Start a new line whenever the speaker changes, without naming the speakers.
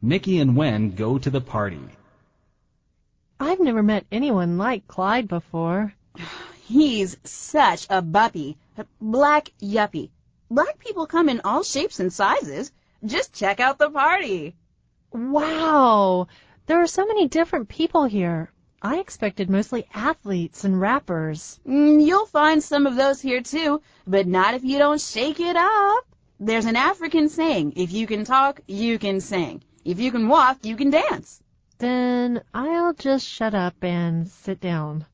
Mickey and Wen go to the party.
I've never met anyone like Clyde before.
He's such a buppy, black yuppie. Black people come in all shapes and sizes. Just check out the party.
Wow! There are so many different people here. I expected mostly athletes and rappers.
You'll find some of those here too, but not if you don't shake it up. There's an African saying, if you can talk, you can sing. If you can walk, you can dance.
Then I'll just shut up and sit down.